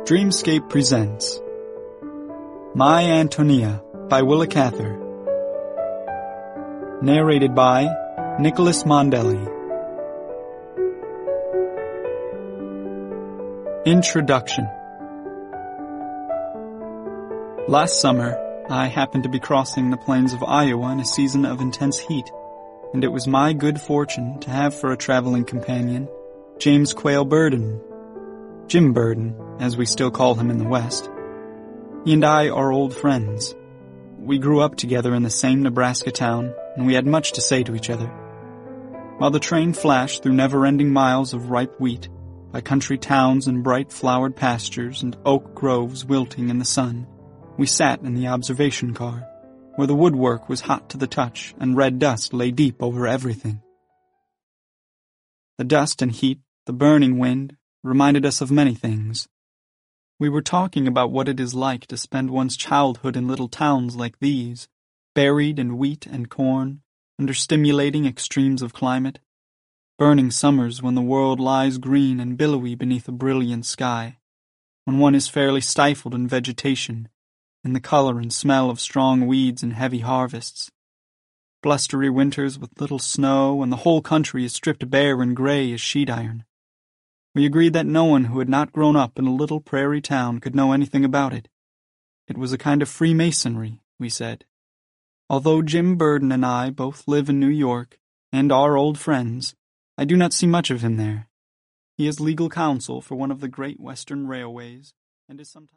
Dreamscape presents My Antonia by Willa Cather. Narrated by Nicholas Mondelli. Introduction. Last summer, I happened to be crossing the plains of Iowa in a season of intense heat, and it was my good fortune to have for a traveling companion James Quayle Burden. Jim Burden, as we still call him in the West. He and I are old friends. We grew up together in the same Nebraska town, and we had much to say to each other. While the train flashed through never-ending miles of ripe wheat, by country towns and bright flowered pastures and oak groves wilting in the sun, we sat in the observation car, where the woodwork was hot to the touch and red dust lay deep over everything. The dust and heat, the burning wind, reminded us of many things. We were talking about what it is like to spend one's childhood in little towns like these, buried in wheat and corn, under stimulating extremes of climate, burning summers when the world lies green and billowy beneath a brilliant sky, when one is fairly stifled in vegetation, in the color and smell of strong weeds and heavy harvests, blustery winters with little snow, and the whole country is stripped bare and gray as sheet iron. We agreed that no one who had not grown up in a little prairie town could know anything about it. It was a kind of Freemasonry, we said. Although Jim Burden and I both live in New York and are old friends, I do not see much of him there. He is legal counsel for one of the great Western railways and is sometimes